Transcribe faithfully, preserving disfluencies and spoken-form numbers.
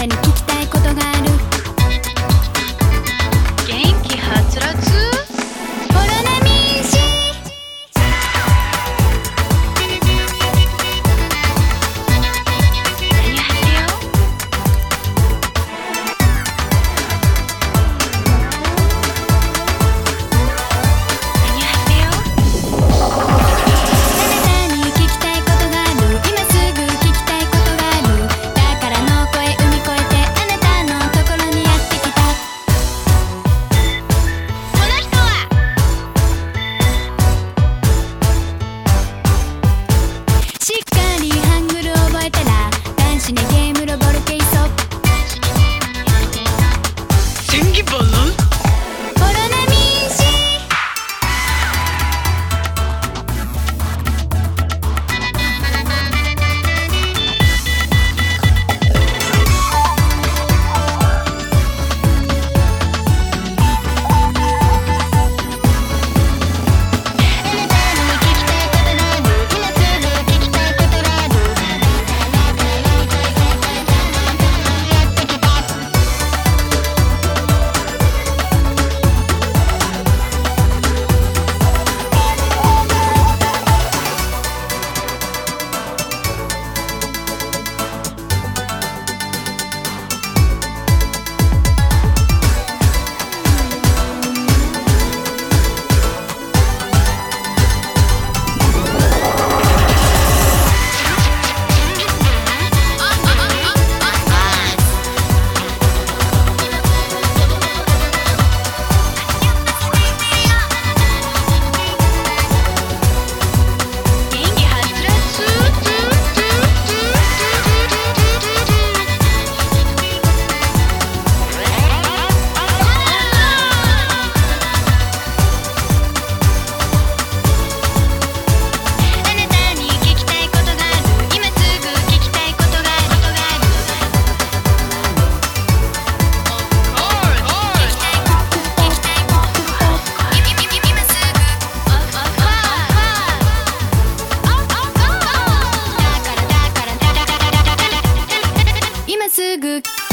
たに聞きたいことがある。 元気はつらつオロナミン C。 何はせよ何はせよあなたに聞きたいことがある。今すぐ聞きたいことがある。だからの声踏み越えてあなたのところにやってきた。 この人はしっかりハングル覚えたら男子ねゲームロボルケイソ。 千ギバルオロナミン C。 元気はつらつあなたに聞きたいことがある。今すぐ聞きたいことがある。今すぐ